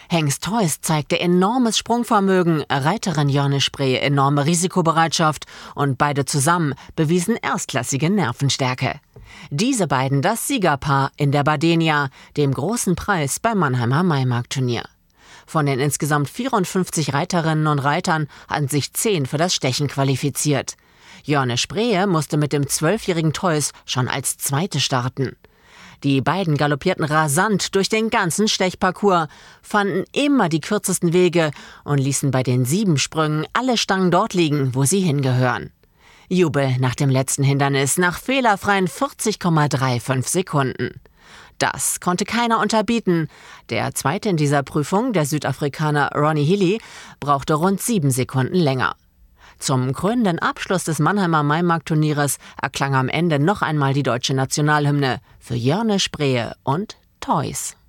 Hengst Theus zeigte enormes Sprungvermögen, Reiterin Jørne Spree enorme Risikobereitschaft und beide zusammen bewiesen erstklassige Nervenstärke. Diese beiden das Siegerpaar in der Badenia, dem großen Preis beim Mannheimer Maimarktturnier. Von den insgesamt 54 Reiterinnen und Reitern hatten sich 10 für das Stechen qualifiziert. Jørne Spree musste mit dem 12-jährigen Theus schon als Zweite starten. Die beiden galoppierten rasant durch den ganzen Stechparcours, fanden immer die kürzesten Wege und ließen bei den 7 Sprüngen alle Stangen dort liegen, wo sie hingehören. Jubel nach dem letzten Hindernis, nach fehlerfreien 40,35 Sekunden. Das konnte keiner unterbieten. Der Zweite in dieser Prüfung, der Südafrikaner Ronnie Healy, brauchte rund 7 Sekunden länger. Zum krönenden Abschluss des Mannheimer Maimarktturnieres erklang am Ende noch einmal die deutsche Nationalhymne für Jørne Spree und Theus.